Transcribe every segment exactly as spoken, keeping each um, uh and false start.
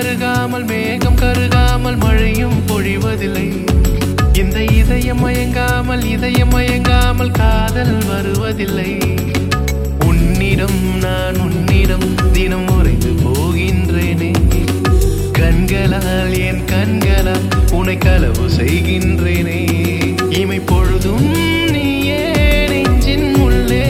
கருகாமல் மேகம் கருகாமல் மழையும் பொழிவதில்லை. இந்த இதயம் மயங்காமல் இதயம் மயங்காமல் காதல் வருவதில்லை. உன்னிடம் நான் உன்னிடம் தினம் உறைந்து போகின்றேனே. கண்களால் என் கண்களால் உன்னை களவு செய்கின்றேனே. இமை பொழுதும் நீயே நெஞ்சின் உள்ளே.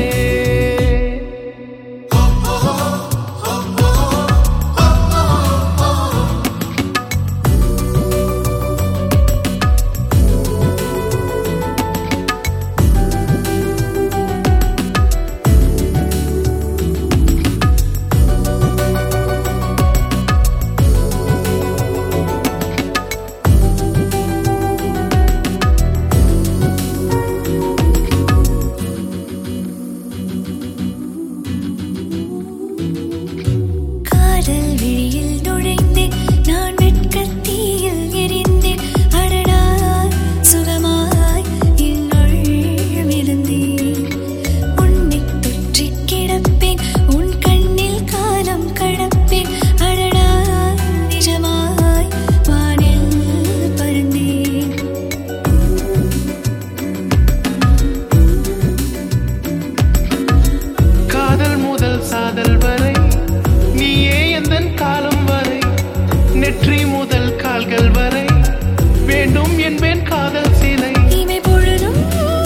சாதல் வரை நீயே எந்தன் காலம் வரை. நெற்றி முதல் கால்கள் வரை வேண்டும் என்பேன் காதல் சிலை. இமை பொழுதும்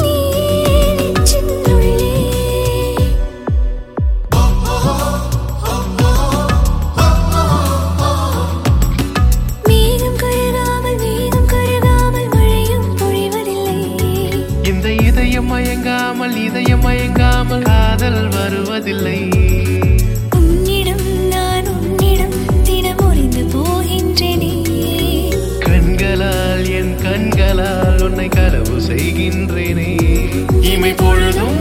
மேகம் கருகாமல் மேகம் கருகாமல் மழையும் பொழிவதில்லை. இந்த இதயம் மயங்காமல் இதயம் மயங்காமல் காதல் வருவதில்லை. உன்னிடம் நான் உன்னிடம் தினம் உறைந்து போகின்றேனே. கண்களால் என் கண்களால் உன்னை களவு செய்கின்றேனே. இமை பொழுதும்